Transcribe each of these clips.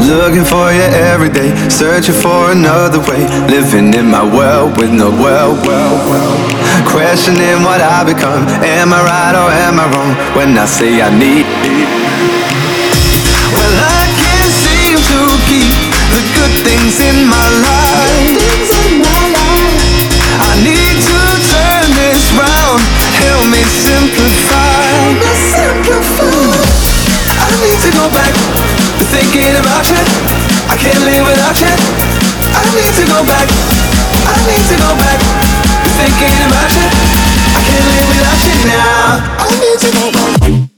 Looking for you every day, searching for another way, living in my world with no world. Questioning what I become. Am I right or am I wrong when I say I need? Well, I can't seem to keep the good things in my life. I need to turn this round. Help me simplify. I need to go back to thinking about you. I can't live without you. I need to go back. I need to go back to thinking about you. I can't live without you now. I need to go back.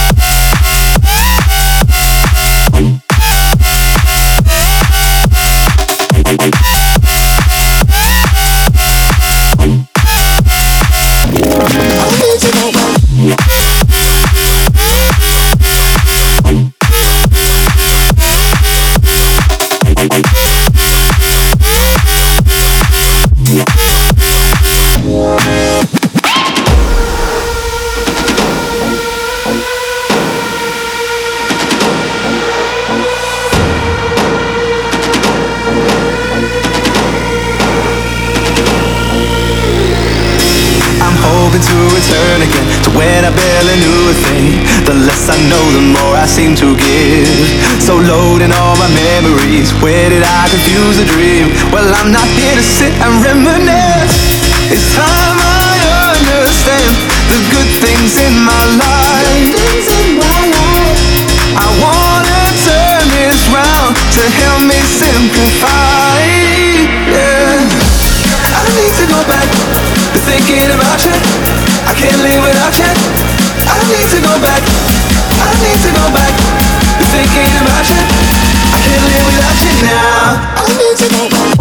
To return again to when I barely knew a thing. The less I know, the more I seem to give. So loading all my memories, where did I confuse a dream? Well, I'm not here to sit and reminisce. It's time I understand the good things in my life. I wanna turn this round to help me simplify. Yeah, I need to go back to thinking about you. I can't live without you. I need to go back. I need to go back to thinking about you. I can't live without you now. I need to go back.